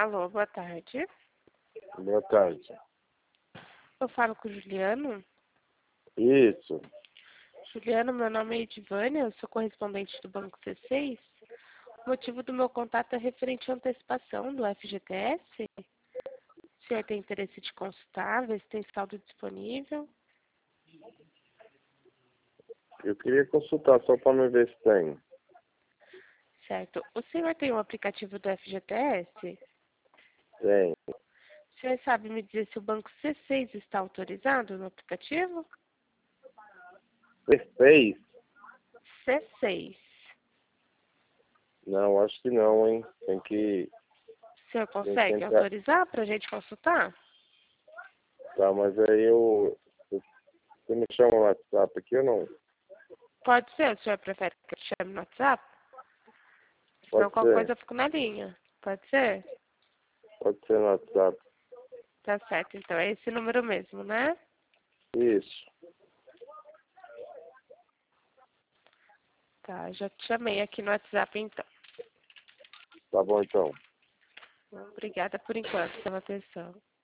Alô, boa tarde. Boa tarde. Eu falo com o Juliano. Isso. Juliano, meu nome é Edivânia, eu sou correspondente do Banco C6. O motivo do meu contato é referente à antecipação do FGTS. O senhor tem interesse de consultar, ver se tem saldo disponível? Eu queria consultar só para me ver se tem. Certo. O senhor tem um aplicativo do FGTS? Tem. O senhor sabe me dizer se o Banco C6 está autorizado no aplicativo? C6? C6. Não, acho que não, hein? Tem que... O senhor Tem que consegue entrar. autorizar para a gente consultar? Tá, mas aí Você me chama no WhatsApp aqui ou não? Pode ser, o senhor prefere que eu te chame no WhatsApp? Senão Pode qualquer ser. coisa eu fico na linha. Pode ser? Pode ser no WhatsApp. Tá certo, então é esse número mesmo, né? Isso. Tá, já te chamei aqui no WhatsApp então. Tá bom, então. Obrigada por enquanto pela atenção.